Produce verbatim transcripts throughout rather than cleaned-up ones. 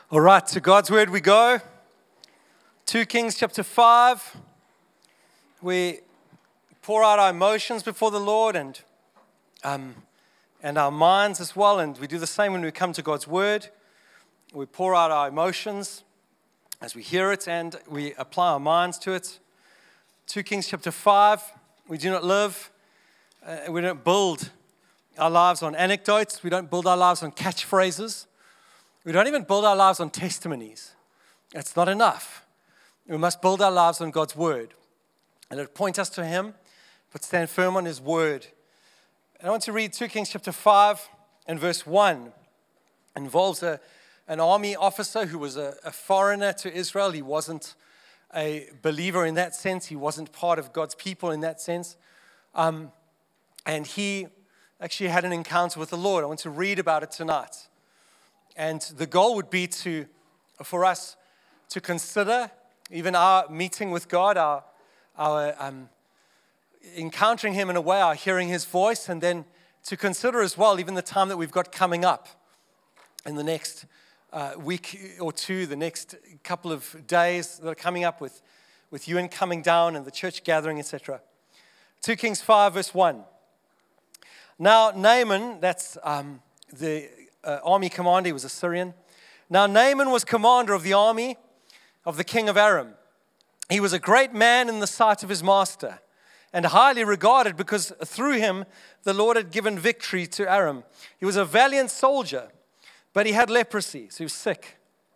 All right, to God's word we go. Second Kings chapter five. We pour out our emotions before the Lord and um, and our minds as well. And we do the same when we come to God's word. We pour out our emotions as we hear it and we apply our minds to it. Second Kings chapter five. We do not live, uh, we don't build our lives on anecdotes. We don't build our lives on catchphrases. We don't even build our lives on testimonies. It's not enough. We must build our lives on God's word. And it point us to Him, but stand firm on His word. And I want to read Second Kings chapter five and verse one. It involves a, an army officer who was a, a foreigner to Israel. He wasn't a believer in that sense. He wasn't part of God's people in that sense. Um, and he actually had an encounter with the Lord. I want to read about it tonight. And the goal would be to, for us to consider even our meeting with God, our, our um, encountering Him in a way, our hearing His voice, and then to consider as well even the time that we've got coming up in the next uh, week or two, the next couple of days that are coming up with, with you and coming down and the church gathering, et cetera. Second Kings five, verse one. Now Naaman, that's um, the Uh, army commander, he was a Syrian. Now Naaman was commander of the army of the king of Aram. He was a great man in the sight of his master and highly regarded because through him the Lord had given victory to Aram. He was a valiant soldier, but he had leprosy, so he was sick.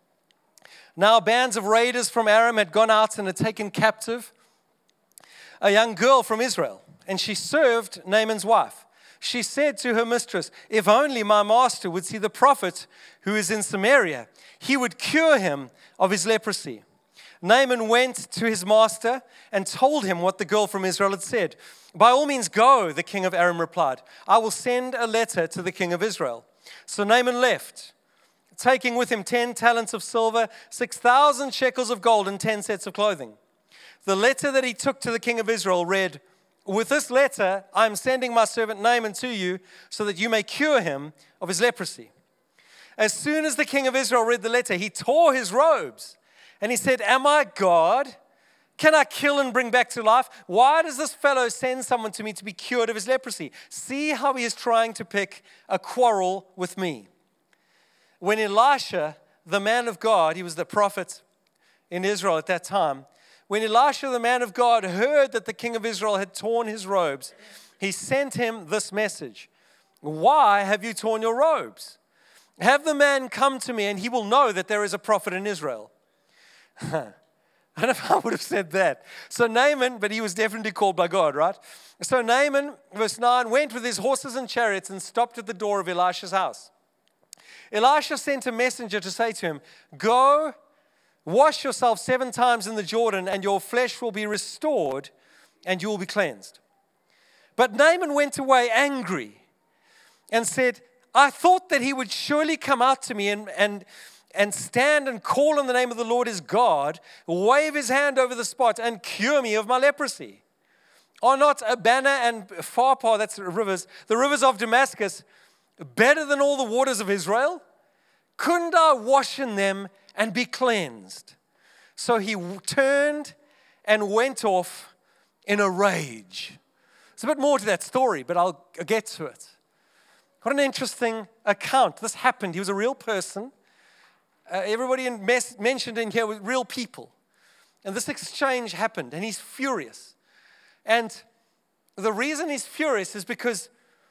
Now bands of raiders from Aram had gone out and had taken captive a young girl from Israel, and she served Naaman's wife. She said to her mistress, "If only my master would see the prophet who is in Samaria, he would cure him of his leprosy." Naaman went to his master and told him what the girl from Israel had said. "By all means go," the king of Aram replied. "I will send a letter to the king of Israel." So Naaman left, taking with him ten talents of silver, six thousand shekels of gold, and ten sets of clothing. The letter that he took to the king of Israel read, "With this letter, I am sending my servant Naaman to you so that you may cure him of his leprosy." As soon as the king of Israel read the letter, he tore his robes and he said, "Am I God? Can I kill and bring back to life? Why does this fellow send someone to me to be cured of his leprosy? See how he is trying to pick a quarrel with me." When Elisha, the man of God, he was the prophet in Israel at that time, when Elisha, the man of God, heard that the king of Israel had torn his robes, he sent him this message: "Why have you torn your robes? Have the man come to me, and he will know that there is a prophet in Israel." I don't know if I would have said that. So Naaman, but he was definitely called by God, right? So Naaman, verse nine, went with his horses and chariots and stopped at the door of Elisha's house. Elisha sent a messenger to say to him, "Go, wash yourself seven times in the Jordan, and your flesh will be restored, and you will be cleansed." But Naaman went away angry and said, "I thought that he would surely come out to me and, and, and stand and call on the name of the Lord his God, wave his hand over the spot, and cure me of my leprosy. Are not Abana and Pharpar, that's rivers, the rivers of Damascus, better than all the waters of Israel? Couldn't I wash in them and be cleansed?" So he turned and went off in a rage. There's a bit more to that story, but I'll get to it. What an interesting account. This happened. He was a real person. Uh, everybody in mes- mentioned in here were real people. And this exchange happened, and he's furious. And the reason he's furious is because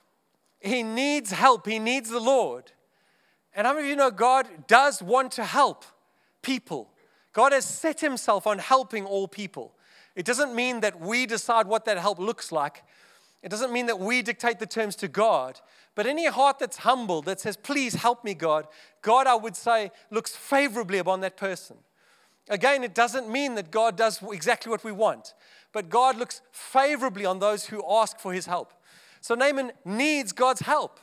he needs help. He needs the Lord. And how many of you know God does want to help people? God has set himself on helping all people. It doesn't mean that we decide what that help looks like. It doesn't mean that we dictate the terms to God. But any heart that's humble, that says, "Please help me, God," God, I would say, looks favorably upon that person. Again, it doesn't mean that God does exactly what we want. But God looks favorably on those who ask for his help. So Naaman needs God's help.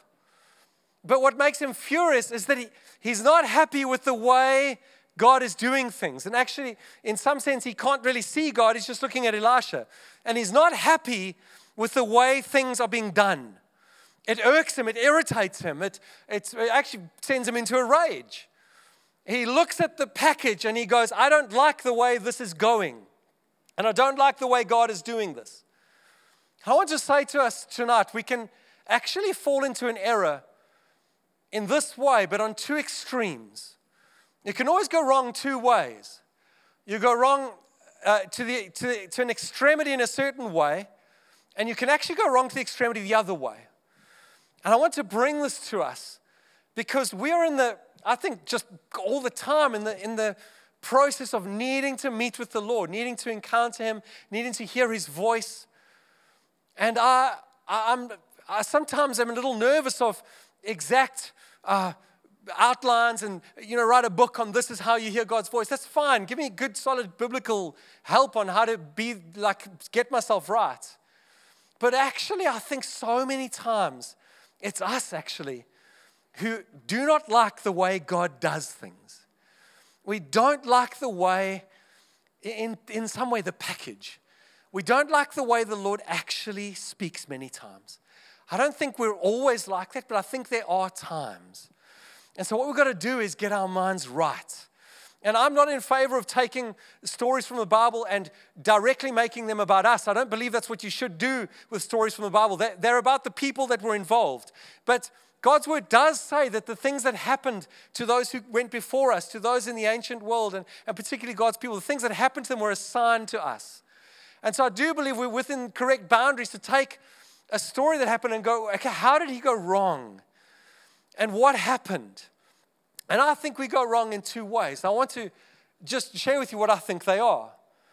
But what makes him furious is that he, he's not happy with the way God is doing things. And actually, in some sense, he can't really see God. He's just looking at Elisha. And he's not happy with the way things are being done. It irks him. It irritates him. It, it actually sends him into a rage. he looks at the package and he goes, I don't like the way this is going. And I don't like the way God is doing this. I want to say to us tonight, we can actually fall into an error in this way, but on two extremes. You can always go wrong two ways. You go wrong uh, to, the, to, the, to an extremity in a certain way, and you can actually go wrong to the extremity the other way. And I want to bring this to us because we are in the, I think just all the time in the, in the process of needing to meet with the Lord, needing to encounter Him, needing to hear His voice. And I, I, I'm, I sometimes am a little nervous of exact uh, outlines and, you know, write a book on this is how you hear God's voice. That's fine. Give me good, solid biblical help on how to be like, get myself right. But actually, I think so many times it's us actually who do not like the way God does things. We don't like the way, in, in some way, the package. We don't like the way the Lord actually speaks many times. I don't think we're always like that, but I think there are times. And so what we've got to do is get our minds right. And I'm not in favor of taking stories from the Bible and directly making them about us. I don't believe that's what you should do with stories from the Bible. They're, they're about the people that were involved. But God's word does say that the things that happened to those who went before us, to those in the ancient world, and, and particularly God's people, the things that happened to them were assigned to us. And so I do believe we're within correct boundaries to take a story that happened and go, okay, how did he go wrong? And what happened? And I think we go wrong in two ways. I want to just share with you what I think they are.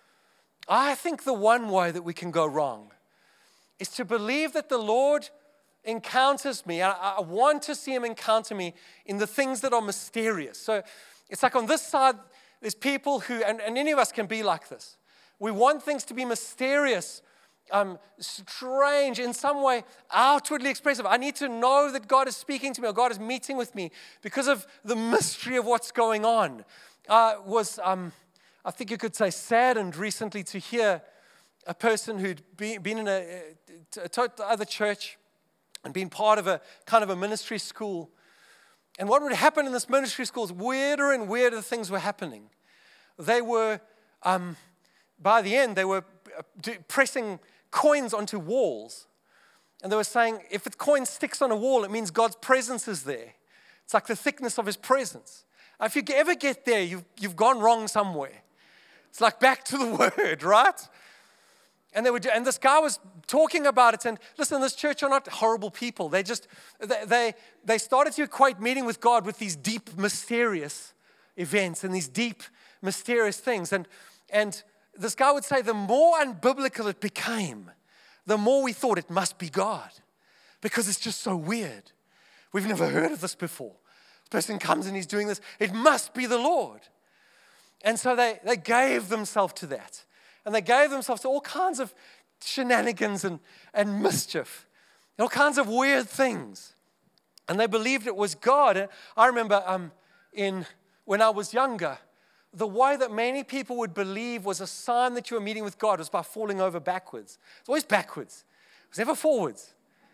I think the one way that we can go wrong is to believe that the Lord encounters me. I, I want to see Him encounter me in the things that are mysterious. So it's like on this side, there's people who, and, and any of us can be like this. We want things to be mysterious, um, strange, in some way outwardly expressive. I need to know that God is speaking to me or God is meeting with me because of the mystery of what's going on. Uh, was, um, I think you could say, saddened recently to hear a person who'd be, been in a, a total other church and been part of a kind of a ministry school. And what would happen in this ministry school is weirder and weirder things were happening. They were... Um, By the end, they were pressing coins onto walls. And they were saying, if the coin sticks on a wall, it means God's presence is there. It's like the thickness of His presence. Now, if you ever get there, you've, you've gone wrong somewhere. It's like back to the Word, right? And they were, and this guy was talking about it. And listen, this church are not horrible people. They just, they, they, they started to equate meeting with God with these deep, mysterious events and these deep, mysterious things. And, and, this guy would say the more unbiblical it became, the more we thought it must be God because it's just so weird. We've never heard of this before. This person comes and he's doing this. It must be the Lord. And so they, they gave themselves to that. And they gave themselves to all kinds of shenanigans and, and mischief, and all kinds of weird things. And they believed it was God. And I remember um, in when I was younger, the way that many people would believe was a sign that you were meeting with God was by falling over backwards. It's always backwards. It was never forwards.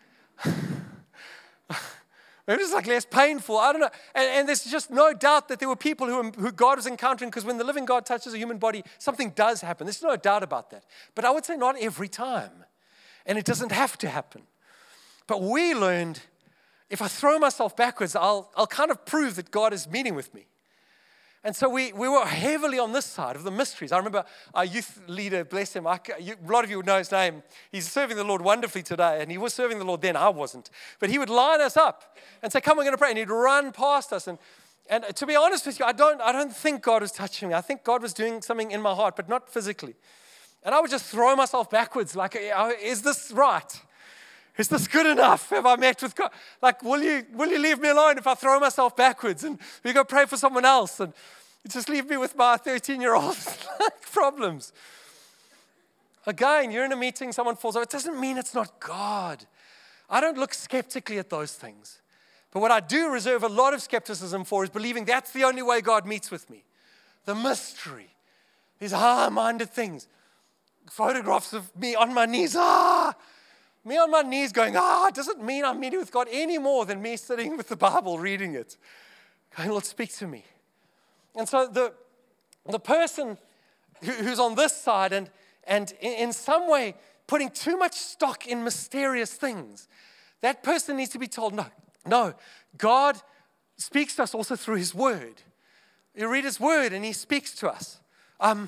It was like less painful. I don't know. And, and there's just no doubt that there were people who, who God was encountering because when the living God touches a human body, something does happen. There's no doubt about that. But I would say not every time. And it doesn't have to happen. But we learned if I throw myself backwards, I'll, I'll kind of prove that God is meeting with me. And so we, we were heavily on this side of the mysteries. I remember our youth leader, bless him, I, you, a lot of you would know his name. He's serving the Lord wonderfully today, and he was serving the Lord then. I wasn't. But he would line us up and say, come, we're going to pray. And he'd run past us. And, and to be honest with you, I don't, I don't think God was touching me. I think God was doing something in my heart, but not physically. And I would just throw myself backwards like, is this right? Is this good enough? Have I met with God? Like, will you will you leave me alone if I throw myself backwards and we go pray for someone else and you just leave me with my thirteen-year-old problems? Again, you're in a meeting, someone falls over. It doesn't mean it's not God. I don't look skeptically at those things. But what I do reserve a lot of skepticism for is believing that's the only way God meets with me. The mystery, these high-minded things, photographs of me on my knees, ah, me on my knees going, ah, it doesn't mean I'm meeting with God any more than me sitting with the Bible reading it. Going, Lord, speak to me. And so the, the person who, who's on this side and, and in, in some way putting too much stock in mysterious things, that person needs to be told, no, no, God speaks to us also through His Word. You read His Word and He speaks to us. Um,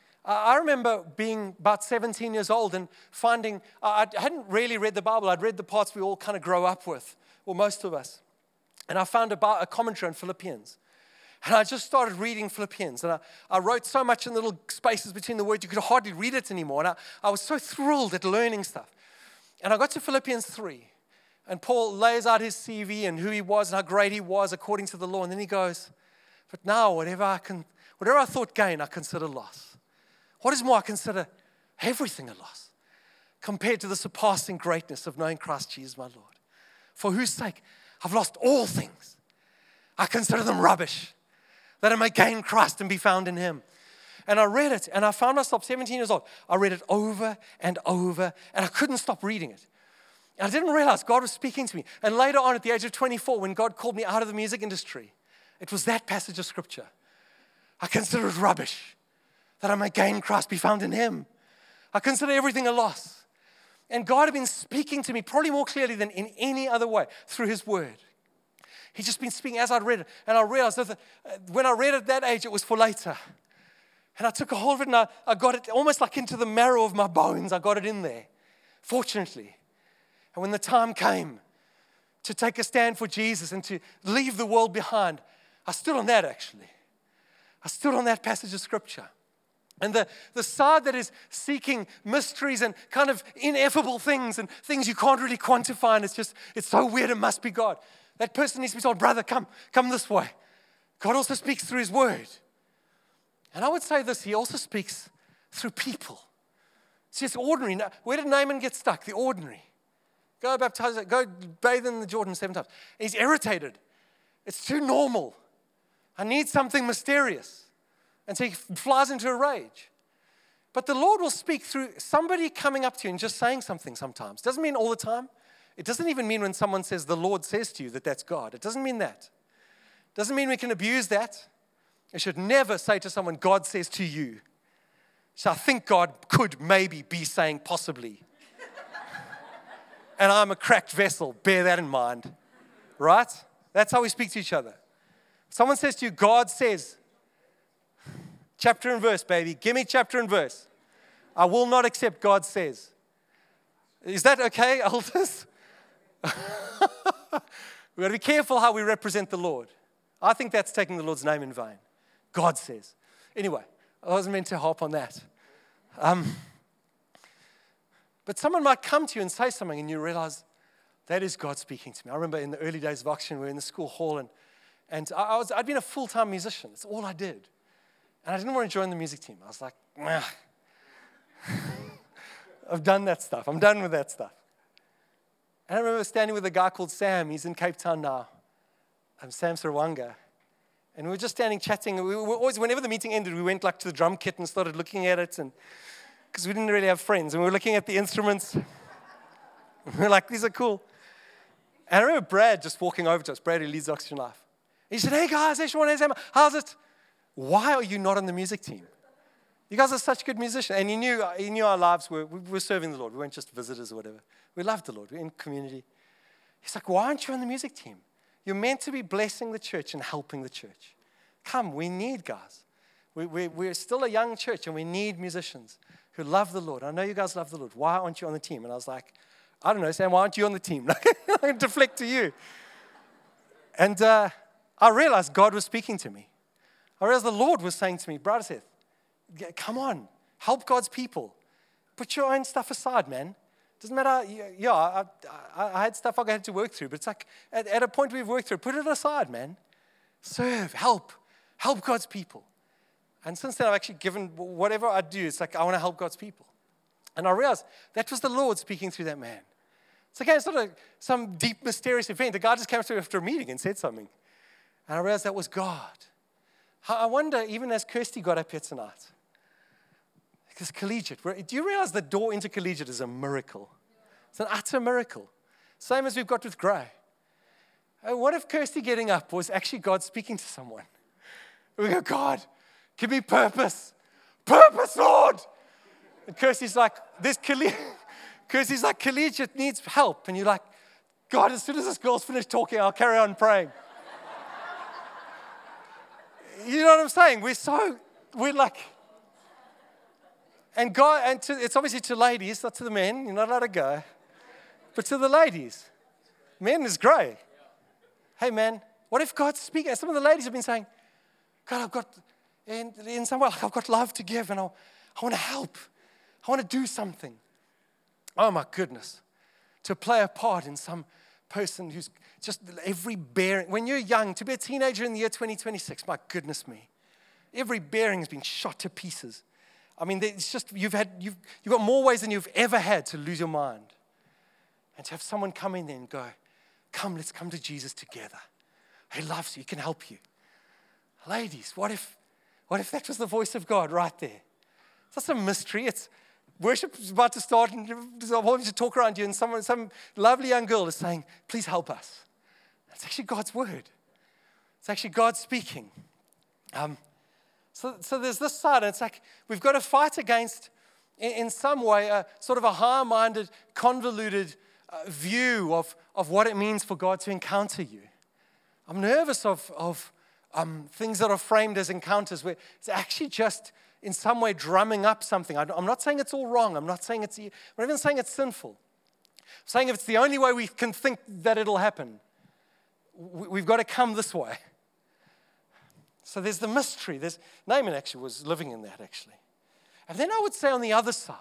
I remember being about seventeen years old and finding, I hadn't really read the Bible. I'd read the parts we all kind of grow up with, or most of us. And I found about a commentary on Philippians. And I just started reading Philippians. And I, I wrote so much in little spaces between the words, you could hardly read it anymore. And I, I was so thrilled at learning stuff. And I got to Philippians three. And Paul lays out his C V and who he was and how great he was according to the law. And then he goes, but now whatever I can, whatever I thought gain, I consider loss. What is more, I consider everything a loss compared to the surpassing greatness of knowing Christ Jesus my Lord, for whose sake I've lost all things. I consider them rubbish, that I may gain Christ and be found in Him. And I read it, and I found myself seventeen years old. I read it over and over, and I couldn't stop reading it. And I didn't realize God was speaking to me. And later on, at the age of twenty-four, when God called me out of the music industry, it was that passage of Scripture. I consider it rubbish, that I may gain Christ, be found in Him. I consider everything a loss. And God had been speaking to me probably more clearly than in any other way through His Word. He'd just been speaking as I'd read it. And I realized that the, when I read it at that age, it was for later. And I took a hold of it and I, I got it almost like into the marrow of my bones. I got it in there, fortunately. And when the time came to take a stand for Jesus and to leave the world behind, I stood on that actually. I stood on that passage of Scripture. And the, the side that is seeking mysteries and kind of ineffable things and things you can't really quantify, and it's just, it's so weird, it must be God. That person needs to be told, brother, come, come this way. God also speaks through His Word. And I would say this, He also speaks through people. It's just ordinary. Where did Naaman get stuck? The ordinary. Go baptize, go bathe in the Jordan seven times. He's irritated. It's too normal. I need something mysterious. And so he flies into a rage. But the Lord will speak through somebody coming up to you and just saying something sometimes. Doesn't mean all the time. It doesn't even mean when someone says the Lord says to you that that's God. It doesn't mean that. Doesn't mean we can abuse that. You should never say to someone, God says to you. So I think God could maybe be saying possibly. And I'm a cracked vessel. Bear that in mind. Right? That's how we speak to each other. Someone says to you, God says. Chapter and verse, baby. Give me chapter and verse. I will not accept God says. Is that okay, elders? We've got to be careful how we represent the Lord. I think that's taking the Lord's name in vain. God says. Anyway, I wasn't meant to harp on that. Um, but someone might come to you and say something and you realize that is God speaking to me. I remember in the early days of Oxygen, we were in the school hall and, and I was, I'd been a full-time musician. That's all I did. And I didn't want to join the music team. I was like, nah. I've done that stuff. I'm done with that stuff. And I remember standing with a guy called Sam. He's in Cape Town now. I'm Sam Sarwanga. And we were just standing chatting. We were always, whenever the meeting ended, we went like to the drum kit and started looking at it. And because we didn't really have friends. And we were looking at the instruments. We were like, these are cool. And I remember Brad just walking over to us. Brad, who leads Oxygen Life. He said, hey guys, how's it? Why are you not on the music team? You guys are such good musicians. And he knew, he knew our lives were, we were serving the Lord. We weren't just visitors or whatever. We loved the Lord. We're in community. He's like, why aren't you on the music team? You're meant to be blessing the church and helping the church. Come, we need guys. We, we, we're still a young church and we need musicians who love the Lord. I know you guys love the Lord. Why aren't you on the team? And I was like, I don't know, Sam, why aren't you on the team? I can deflect to you. And uh, I realized God was speaking to me. I realized the Lord was saying to me, Brother Seth, come on, help God's people. Put your own stuff aside, man. Doesn't matter, yeah, I, I, I had stuff I had to work through, but it's like at, at a point we've worked through, put it aside, man. Serve, help, help God's people. And since then, I've actually given, whatever I do, it's like I want to help God's people. And I realized that was the Lord speaking through that man. It's okay, it's not a, some deep, mysterious event. The guy just came through after a meeting and said something. And I realized that was God. I wonder, even as Kirsty got up here tonight, because collegiate, do you realize the door into collegiate is a miracle? It's an utter miracle. Same as we've got with Gray. What if Kirsty getting up was actually God speaking to someone? We go, God, give me purpose. Purpose, Lord. And Kirsty's like, this collegiate, Kirsty's like, collegiate needs help. And you're like, God, as soon as this girl's finished talking, I'll carry on praying. You know what I'm saying? We're so, we're like, and God, and to, it's obviously to ladies, not to the men. You're not allowed to go. But to the ladies, men is great. Hey, man, what if God's speaking? And some of the ladies have been saying, God, I've got, in, in some way, like I've got love to give, and I, I want to help. I want to do something. Oh, my goodness. To play a part in some person who's just every bearing. When you're young, to be a teenager in the year twenty twenty-six, my goodness me. Every bearing has been shot to pieces. I mean, it's just, you've had, you've, you've got more ways than you've ever had to lose your mind. And to have someone come in there and go, come, let's come to Jesus together. He loves you, he can help you. Ladies, what if, what if that was the voice of God right there? That's a mystery. It's worship is about to start, and there's a whole bunch of talk around you, and someone, some lovely young girl is saying, please help us. It's actually God's word. It's actually God speaking. Um, so, so there's this side, and it's like we've got to fight against, in, in some way, a sort of a high-minded, convoluted uh, view of, of what it means for God to encounter you. I'm nervous of, of um, things that are framed as encounters where it's actually just in some way drumming up something. I'm not saying it's all wrong. I'm not saying it's, I'm not even saying it's sinful. I'm saying if it's the only way we can think that it'll happen, we've got to come this way. So there's the mystery. There's, Naaman actually was living in that, actually. And then I would say on the other side,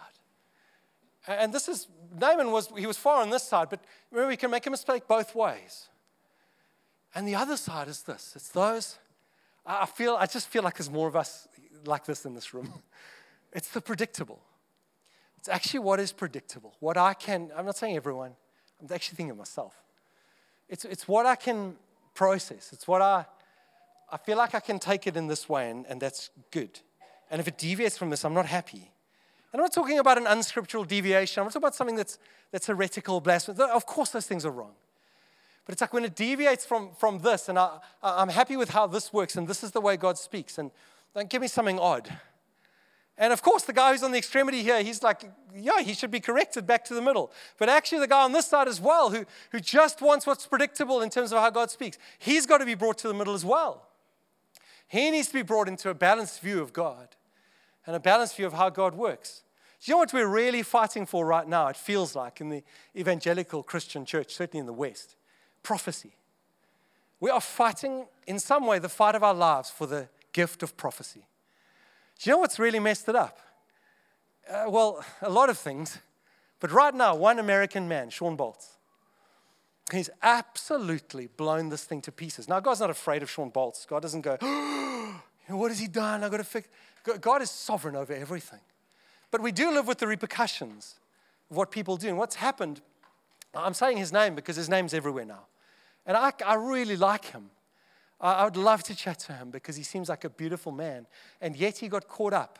and this is, Naaman was, he was far on this side, but remember, we can make a mistake both ways. And the other side is this. It's those, I feel, I just feel like there's more of us like this in this room. It's the predictable. It's actually what is predictable. What I can, I'm not saying everyone, I'm actually thinking of myself. It's, it's what I can process. It's what I, I feel like I can take it in this way, and, and that's good. And if it deviates from this, I'm not happy. And I'm not talking about an unscriptural deviation. I'm not talking about something that's, that's heretical, blasphemous. Of course those things are wrong. But it's like when it deviates from, from this, and I, I'm happy with how this works, and this is the way God speaks, and don't give me something odd. And of course, the guy who's on the extremity here, he's like, yeah, he should be corrected back to the middle. But actually, the guy on this side as well, who, who just wants what's predictable in terms of how God speaks, he's got to be brought to the middle as well. He needs to be brought into a balanced view of God and a balanced view of how God works. Do you know what we're really fighting for right now, it feels like, in the evangelical Christian church, certainly in the West? Prophecy. We are fighting, in some way, the fight of our lives for the gift of prophecy. Do you know what's really messed it up? Uh, well, a lot of things. But right now, one American man, Sean Boltz, he's absolutely blown this thing to pieces. Now, God's not afraid of Sean Boltz. God doesn't go, oh, what has he done? I've got to fix. God is sovereign over everything. But we do live with the repercussions of what people do. And what's happened, I'm saying his name because his name's everywhere now. And I, I really like him. I, I would love to chat to him because he seems like a beautiful man. And yet he got caught up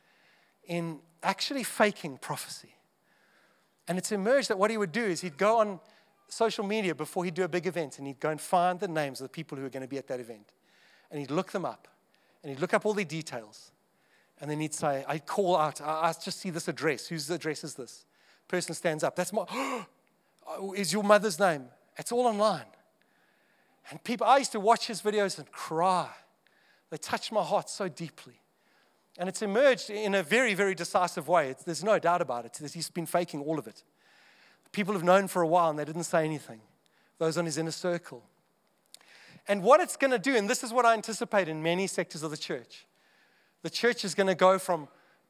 in actually faking prophecy. And it's emerged that what he would do is he'd go on social media before he'd do a big event, and he'd go and find the names of the people who are going to be at that event. And he'd look them up. And he'd look up all the details. And then he'd say, I'd call out, I, I just see this address. Whose address is this? Person stands up. That's my, oh, is your mother's name? It's all online. And people, I used to watch his videos and cry. They touched my heart so deeply. And it's emerged in a very, very decisive way. It's, there's no doubt about it. He's been faking all of it. People have known for a while and they didn't say anything. Those on his inner circle. And what it's going to do, and this is what I anticipate in many sectors of the church, the church is going to go from,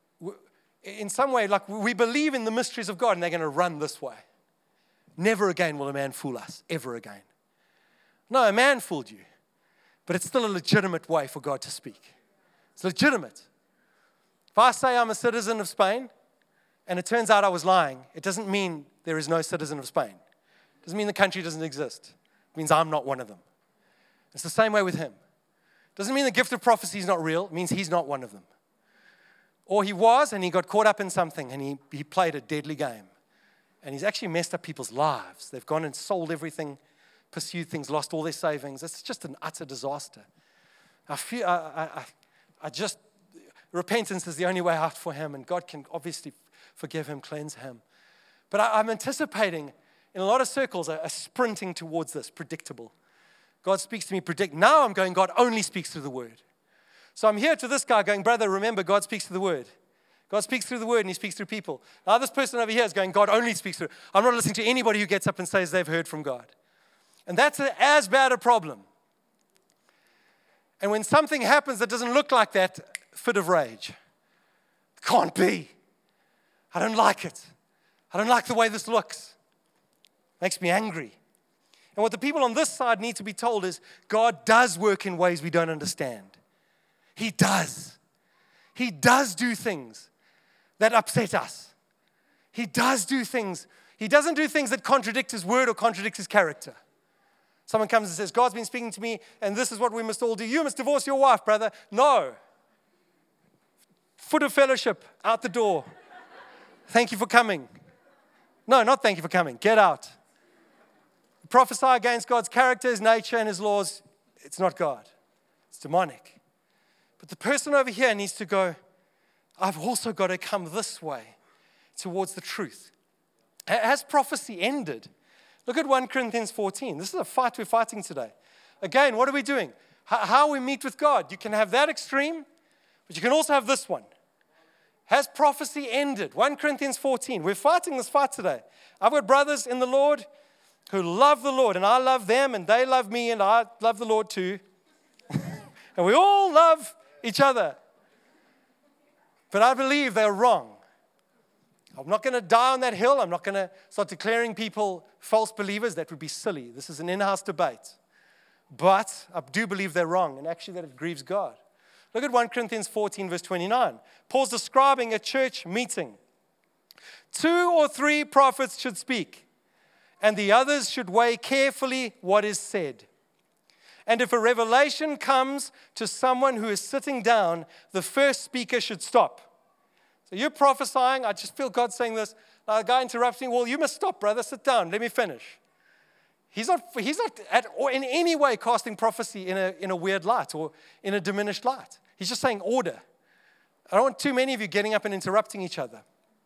in some way, like we believe in the mysteries of God, and they're going to run this way. Never again will a man fool us, ever again. No, a man fooled you, but it's still a legitimate way for God to speak. It's legitimate. If I say I'm a citizen of Spain, and it turns out I was lying, it doesn't mean there is no citizen of Spain. It doesn't mean the country doesn't exist. It means I'm not one of them. It's the same way with him. It doesn't mean the gift of prophecy is not real. It means he's not one of them. Or he was, and he got caught up in something, and he, he played a deadly game. And he's actually messed up people's lives. They've gone and sold everything, pursued things, lost all their savings. It's just an utter disaster. I feel, I, I, I I just, repentance is the only way out for him, and God can obviously forgive him, cleanse him. But I, I'm anticipating, in a lot of circles, a, a sprinting towards this, predictable. God speaks to me, predict. Now I'm going, God only speaks through the word. So I'm here to this guy going, brother, remember, God speaks through the word. God speaks through the word, and he speaks through people. Now this person over here is going, God only speaks through. I'm not listening to anybody who gets up and says they've heard from God. And that's a, as bad a problem. And when something happens that doesn't look like that, fit of rage. Can't be. I don't like it. I don't like the way this looks. Makes me angry. And what the people on this side need to be told is God does work in ways we don't understand. He does. He does do things that upset us. He does do things. He doesn't do things that contradict his word or contradict his character. Someone comes and says, God's been speaking to me, and this is what we must all do. You must divorce your wife, brother. No. Foot of fellowship, out the door. Thank you for coming. No, not thank you for coming. Get out. Prophesy against God's character, his nature, and his laws. It's not God. It's demonic. But the person over here needs to go, I've also got to come this way towards the truth. Has prophecy ended? Look at First Corinthians fourteen. This is a fight we're fighting today. Again, what are we doing? How we meet with God. You can have that extreme, but you can also have this one. Has prophecy ended? First Corinthians fourteen. We're fighting this fight today. I've got brothers in the Lord who love the Lord, and I love them, and they love me, and I love the Lord too. And we all love each other. But I believe they're wrong. I'm not going to die on that hill. I'm not going to start declaring people false believers. That would be silly. This is an in-house debate. But I do believe they're wrong, and actually that it grieves God. Look at First Corinthians fourteen, verse twenty-nine. Paul's describing a church meeting. Two or three prophets should speak, and the others should weigh carefully what is said. And if a revelation comes to someone who is sitting down, the first speaker should stop. So you're prophesying. I just feel God saying this. Now, the guy interrupts me. Well, you must stop, brother. Sit down. Let me finish. He's not, he's not at, or in any way casting prophecy in a, in a weird light or in a diminished light. He's just saying order. I don't want too many of you getting up and interrupting each other.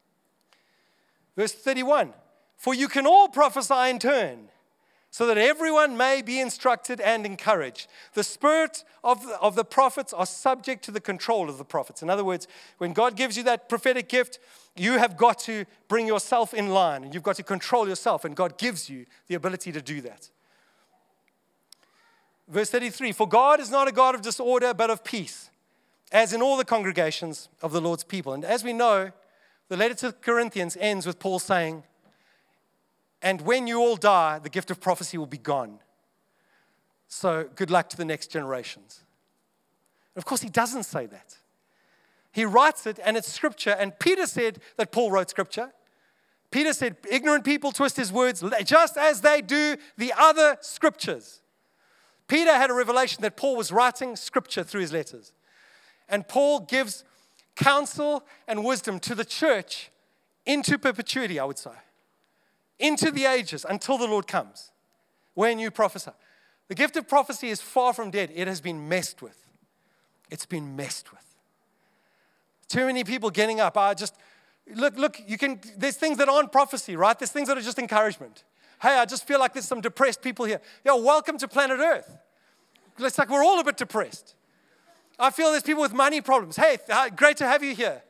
Verse thirty-one. For you can all prophesy in turn, so that everyone may be instructed and encouraged. The spirit of the, of the prophets are subject to the control of the prophets. In other words, when God gives you that prophetic gift, you have got to bring yourself in line, and you've got to control yourself, and God gives you the ability to do that. Verse thirty-three, for God is not a God of disorder, but of peace, as in all the congregations of the Lord's people. And as we know, the letter to Corinthians ends with Paul saying, and when you all die, the gift of prophecy will be gone. So good luck to the next generations. Of course, he doesn't say that. He writes it, and it's scripture. And Peter said that Paul wrote scripture. Peter said, ignorant people twist his words just as they do the other scriptures. Peter had a revelation that Paul was writing scripture through his letters. And Paul gives counsel and wisdom to the church into perpetuity, I would say. Into the ages until the Lord comes, when you prophesy. The gift of prophecy is far from dead. It has been messed with. It's been messed with. Too many people getting up. I just, look, look, you can, there's things that aren't prophecy, right? There's things that are just encouragement. Hey, I just feel like there's some depressed people here. Yo, welcome to planet Earth. It's like we're all a bit depressed. I feel there's people with money problems. Hey, great to have you here.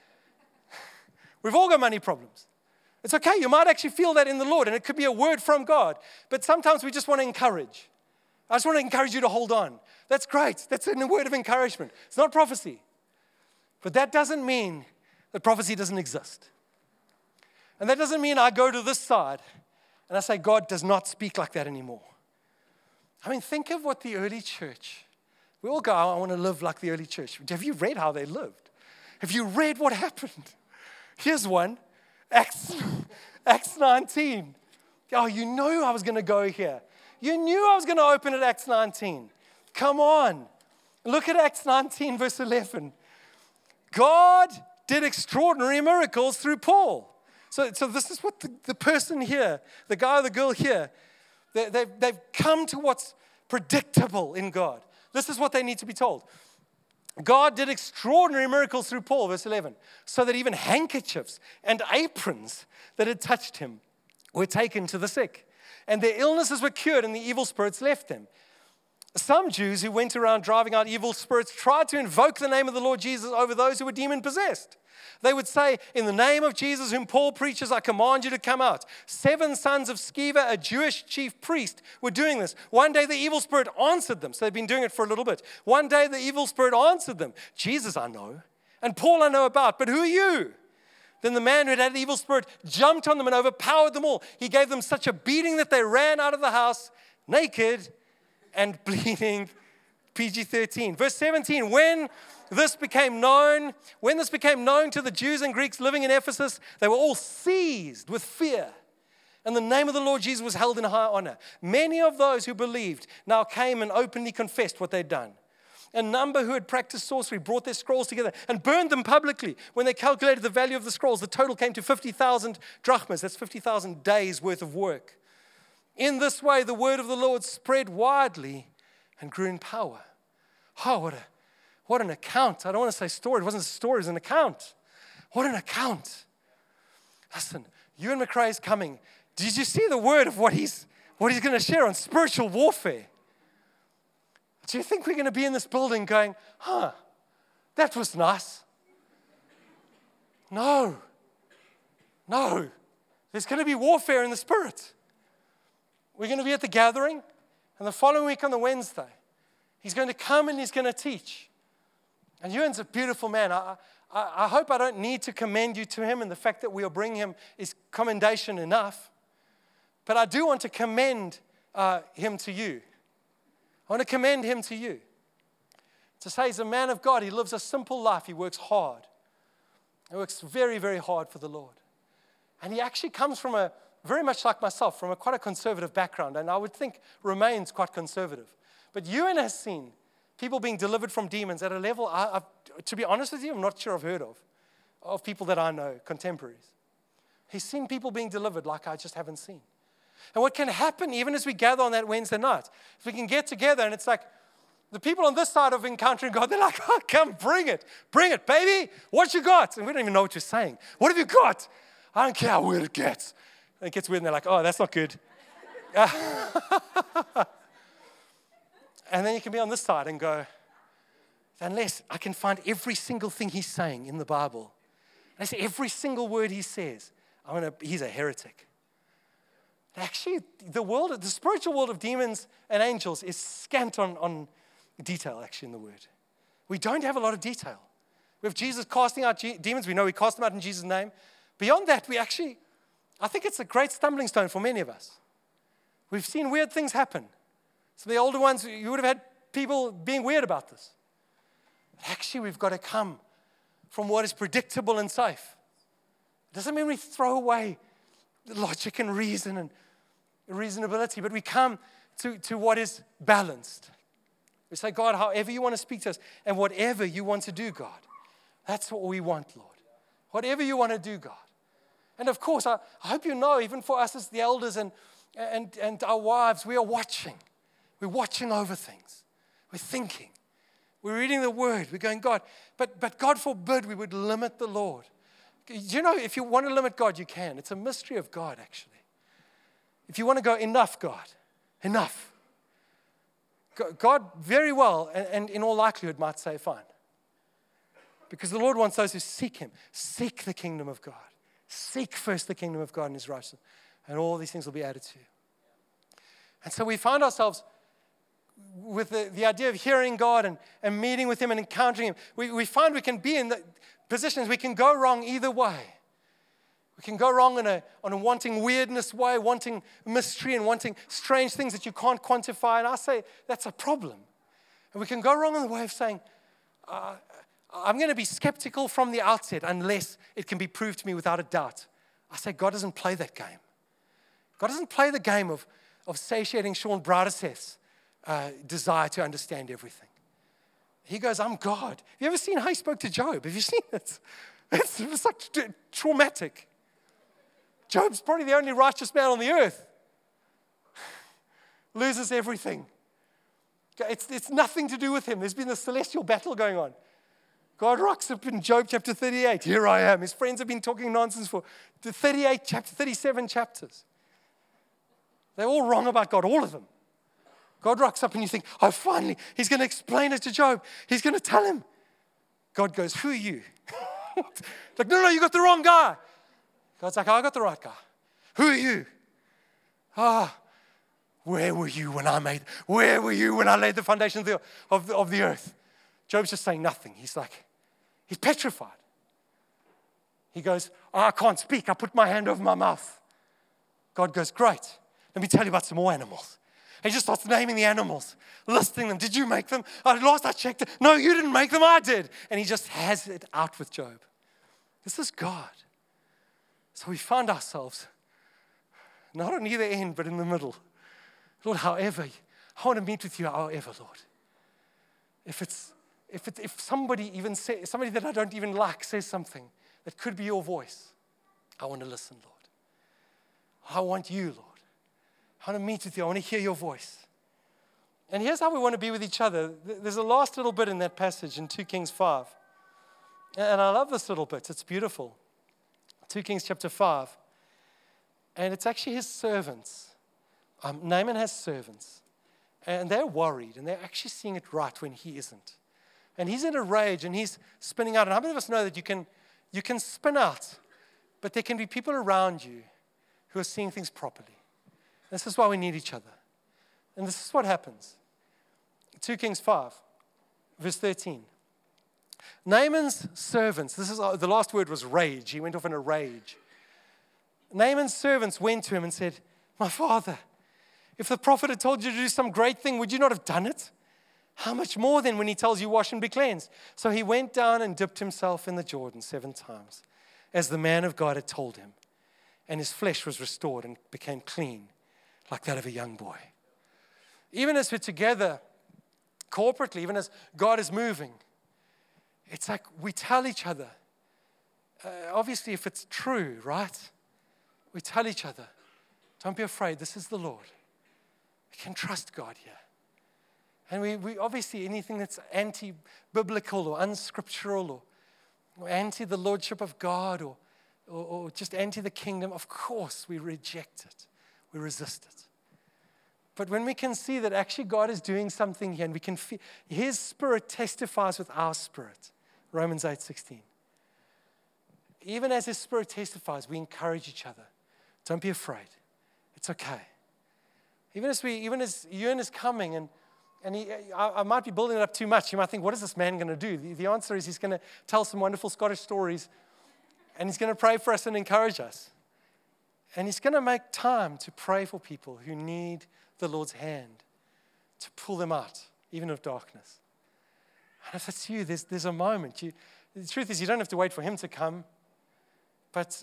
We've all got money problems. It's okay. You might actually feel that in the Lord, and it could be a word from God. But sometimes we just want to encourage. I just want to encourage you to hold on. That's great. That's a word of encouragement. It's not prophecy. But that doesn't mean that prophecy doesn't exist. And that doesn't mean I go to this side and I say, God does not speak like that anymore. I mean, think of what the early church, we all go, I want to live like the early church. Have you read how they lived? Have you read what happened? Here's one. Acts, Acts nineteen. Oh, you knew I was going to go here. You knew I was going to open at Acts nineteen. Come on. Look at Acts nineteen, verse eleven. God did extraordinary miracles through Paul. So, so this is what the, the person here, the guy or the girl here, they, they've, they've come to what's predictable in God. This is what they need to be told. God did extraordinary miracles through Paul, verse eleven, so that even handkerchiefs and aprons that had touched him were taken to the sick, and their illnesses were cured and the evil spirits left them. Some Jews who went around driving out evil spirits tried to invoke the name of the Lord Jesus over those who were demon-possessed. They would say, in the name of Jesus whom Paul preaches, I command you to come out. Seven sons of Sceva, a Jewish chief priest, were doing this. One day the evil spirit answered them. So they've been doing it for a little bit. One day the evil spirit answered them. Jesus I know, and Paul I know about, but who are you? Then the man who had had the evil spirit jumped on them and overpowered them all. He gave them such a beating that they ran out of the house naked and bleeding. P G thirteen. Verse seventeen, when this became known, when this became known to the Jews and Greeks living in Ephesus, they were all seized with fear. And the name of the Lord Jesus was held in high honor. Many of those who believed now came and openly confessed what they'd done. A number who had practiced sorcery brought their scrolls together and burned them publicly. When they calculated the value of the scrolls, the total came to fifty thousand drachmas. That's fifty thousand days worth of work. In this way, the word of the Lord spread widely and grew in power. Oh, what a What an account. I don't want to say story. It wasn't a story, it was an account. What an account. Listen, Ewan McRae's coming. Did you see the word of what he's, what he's going to share on spiritual warfare? Do you think we're going to be in this building going, huh, that was nice? No. No. There's going to be warfare in the spirit. We're going to be at the gathering, and the following week on the Wednesday, he's going to come and he's going to teach. And Ewan's a beautiful man. I, I, I hope I don't need to commend you to him, and the fact that we'll bring him is commendation enough. But I do want to commend uh, him to you. I want to commend him to you. To say he's a man of God. He lives a simple life. He works hard. He works very, very hard for the Lord. And he actually comes from a, very much like myself, from a quite a conservative background. And I would think remains quite conservative. But Ewan has seen people being delivered from demons at a level, I, I've, to be honest with you, I'm not sure I've heard of, of people that I know, contemporaries. He's seen people being delivered like I just haven't seen. And what can happen, even as we gather on that Wednesday night, if we can get together and it's like, the people on this side of encountering God, they're like, oh, come, bring it. Bring it, baby. What you got? And we don't even know what you're saying. What have you got? I don't care how weird it gets. And it gets weird and they're like, oh, that's not good. And then you can be on this side and go, unless I can find every single thing he's saying in the Bible, unless every single word he says, I'm gonna, he's a heretic. Actually, the world, the spiritual world of demons and angels is scant on, on detail, actually, in the word. We don't have a lot of detail. We have Jesus casting out ge- demons. We know we cast them out in Jesus' name. Beyond that, we actually, I think it's a great stumbling stone for many of us. We've seen weird things happen. So the older ones, you would have had people being weird about this. But actually, we've got to come from what is predictable and safe. It doesn't mean we throw away logic and reason and reasonability, but we come to, to what is balanced. We say, God, however you want to speak to us, and whatever you want to do, God, that's what we want, Lord. Whatever you want to do, God. And of course, I, I hope you know, even for us as the elders and, and, and our wives, we are watching. We're watching over things. We're thinking. We're reading the word. We're going, God, but, but God forbid we would limit the Lord. You know, if you want to limit God, you can. It's a mystery of God, actually. If you want to go, enough, God, enough. God very well, and, and in all likelihood, might say, fine. Because the Lord wants those who seek him. Seek the kingdom of God. Seek first the kingdom of God and his righteousness, and all these things will be added to you. And so we find ourselves with the, the idea of hearing God and, and meeting with him and encountering him. We, we find we can be in the positions we can go wrong either way. We can go wrong in a, on a wanting weirdness way, wanting mystery and wanting strange things that you can't quantify. And I say that's a problem. And we can go wrong in the way of saying, uh, I'm going to be skeptical from the outset unless it can be proved to me without a doubt. I say God doesn't play that game. God doesn't play the game of, of satiating Sean Bradiseth's uh, desire to understand everything. He goes, I'm God. Have you ever seen how he spoke to Job? Have you seen it? It's, it's like tra- traumatic. Job's probably the only righteous man on the earth. Loses everything. It's, it's nothing to do with him. There's been a celestial battle going on. God rocks up in Job chapter thirty-eight. Here I am. His friends have been talking nonsense for the thirty-eight chapter, thirty-seven chapters. They're all wrong about God, all of them. God rocks up and you think, oh, finally, he's going to explain it to Job. He's going to tell him. God goes, who are you? Like, no, no, you got the wrong guy. God's like, oh, I got the right guy. Who are you? Ah, oh, where were you when I made, where were you when I laid the foundation of the, of, of the earth? Job's just saying nothing. He's like, he's petrified. He goes, oh, I can't speak. I put my hand over my mouth. God goes, great. Let me tell you about some more animals. And he just starts naming the animals, listing them. Did you make them? Oh, last I checked, no, you didn't make them, I did. And he just has it out with Job. This is God. So we find ourselves not on either end, but in the middle. Lord, however, I want to meet with you however, Lord. If it's if it, if somebody even says, somebody that I don't even like says something that could be your voice, I want to listen, Lord. I want you, Lord. I want to meet with you. I want to hear your voice. And here's how we want to be with each other. There's a last little bit in that passage in two Kings five. And I love this little bit. It's beautiful. two Kings chapter five. And it's actually his servants. Um, Naaman has servants. And they're worried. And they're actually seeing it right when he isn't. And he's in a rage and he's spinning out. And how many of us know that you can, you can spin out, but there can be people around you who are seeing things properly. This is why we need each other. And this is what happens. two Kings five, verse thirteen. Naaman's servants, this is the last word was rage. He went off in a rage. Naaman's servants went to him and said, my father, if the prophet had told you to do some great thing, would you not have done it? How much more then when he tells you wash and be cleansed? So he went down and dipped himself in the Jordan seven times, as the man of God had told him. And his flesh was restored and became clean, like that of a young boy. Even as we're together corporately, even as God is moving, it's like we tell each other, uh, obviously if it's true, right? We tell each other, don't be afraid, this is the Lord. We can trust God here. And we, we obviously, anything that's anti-biblical or unscriptural or, or anti the lordship of God or, or, or just anti the kingdom, of course we reject it. We resist it. But when we can see that actually God is doing something here and we can feel, his spirit testifies with our spirit. Romans eight sixteen. Even as his spirit testifies, we encourage each other. Don't be afraid. It's okay. Even as we, even as Ewan is coming and And he, I, I might be building it up too much. You might think, what is this man going to do? The, the answer is he's going to tell some wonderful Scottish stories, and he's going to pray for us and encourage us. And he's going to make time to pray for people who need the Lord's hand to pull them out, even of darkness. And if that's you, there's, there's a moment. You, the truth is, you don't have to wait for him to come, but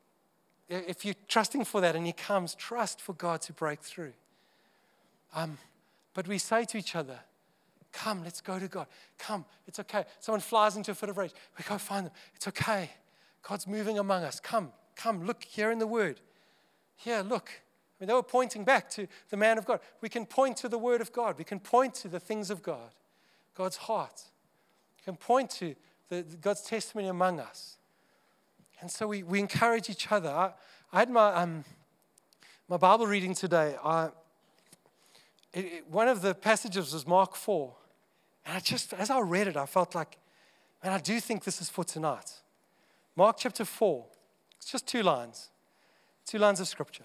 if you're trusting for that and he comes, trust for God to break through. Um. But we say to each other, come, let's go to God. Come, it's okay. Someone flies into a fit of rage. We go find them. It's okay. God's moving among us. Come, come, look here in the Word. Here, look. I mean, they were pointing back to the man of God. We can point to the Word of God. We can point to the things of God, God's heart. We can point to the, God's testimony among us. And so we, we encourage each other. I, I had my, um, my Bible reading today. I... It, it, one of the passages was Mark four. And I just, as I read it, I felt like, man, I do think this is for tonight. Mark chapter four. It's just two lines. Two lines of scripture.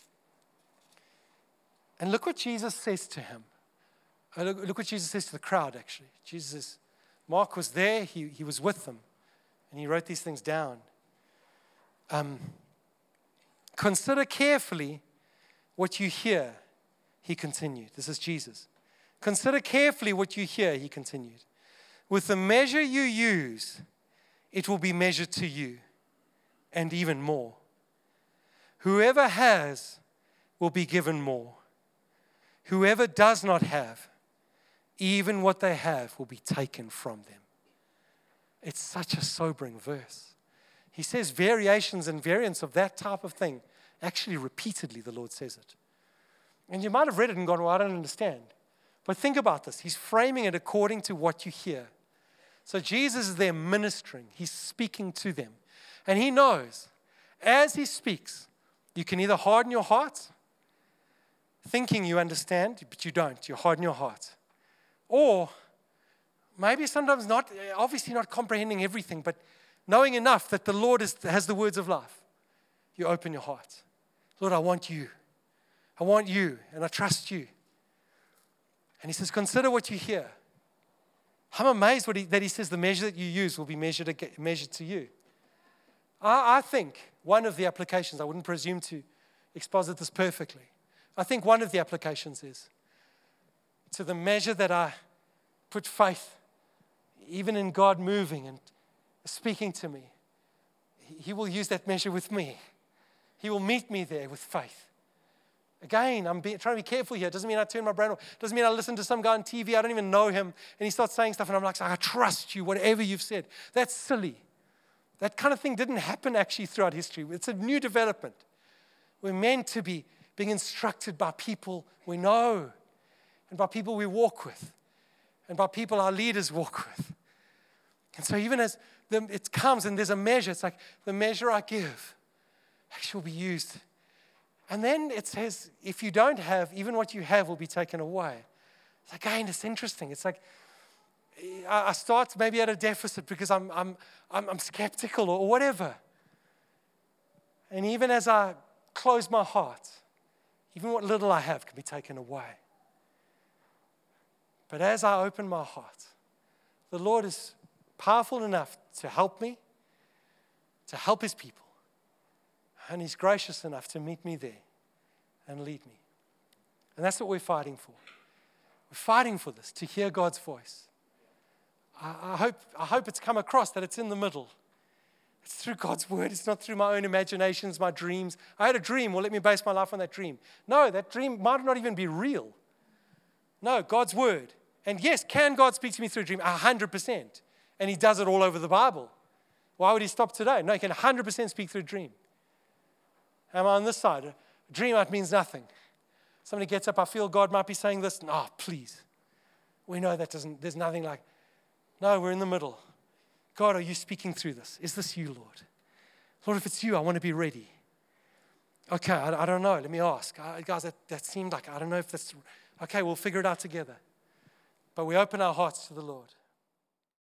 And look what Jesus says to him. Uh, look, look what Jesus says to the crowd, actually. Jesus, Mark was there. He, he was with them. And he wrote these things down. Um, Consider carefully what you hear. He continued. This is Jesus. Consider carefully what you hear, he continued. With the measure you use, it will be measured to you, and even more. Whoever has will be given more. Whoever does not have, even what they have will be taken from them. It's such a sobering verse. He says variations and variants of that type of thing. Actually, repeatedly, the Lord says it. And you might have read it and gone, well, I don't understand. But think about this. He's framing it according to what you hear. So Jesus is there ministering. He's speaking to them. And he knows, as he speaks, you can either harden your heart, thinking you understand, but you don't. You harden your heart. Or maybe sometimes not, obviously not comprehending everything, but knowing enough that the Lord is, has the words of life. You open your heart. Lord, I want you. I want you, and I trust you. And he says, consider what you hear. I'm amazed what he, that he says the measure that you use will be measured, ag- measured to you. I, I think one of the applications, I wouldn't presume to exposit this perfectly. I think one of the applications is to the measure that I put faith, even in God moving and speaking to me, he will use that measure with me. He will meet me there with faith. Again, I'm being, trying to be careful here. It doesn't mean I turn my brain off. It doesn't mean I listen to some guy on T V. I don't even know him. And he starts saying stuff and I'm like, I trust you, whatever you've said. That's silly. That kind of thing didn't happen actually throughout history. It's a new development. We're meant to be being instructed by people we know and by people we walk with and by people our leaders walk with. And so even as the, it comes and there's a measure, it's like the measure I give actually will be used. And then it says, if you don't have, even what you have will be taken away. It's like, again, it's interesting. It's like, I start maybe at a deficit because I'm, I'm, I'm, I'm skeptical or whatever. And even as I close my heart, even what little I have can be taken away. But as I open my heart, the Lord is powerful enough to help me, to help his people. And he's gracious enough to meet me there and lead me. And that's what we're fighting for. We're fighting for this, to hear God's voice. I, I hope, I hope it's come across that it's in the middle. It's through God's word. It's not through my own imaginations, my dreams. I had a dream. Well, let me base my life on that dream. No, that dream might not even be real. No, God's word. And yes, can God speak to me through a dream? A hundred percent. And he does it all over the Bible. Why would he stop today? No, he can one hundred percent speak through a dream. Am I on this side? A dream out means nothing. Somebody gets up, I feel God might be saying this. No, please. We know that doesn't, there's nothing like, no, we're in the middle. God, are you speaking through this? Is this you, Lord? Lord, if it's you, I want to be ready. Okay, I, I don't know. Let me ask. Uh, guys, that, that seemed like, I don't know if that's, okay, we'll figure it out together. But we open our hearts to the Lord.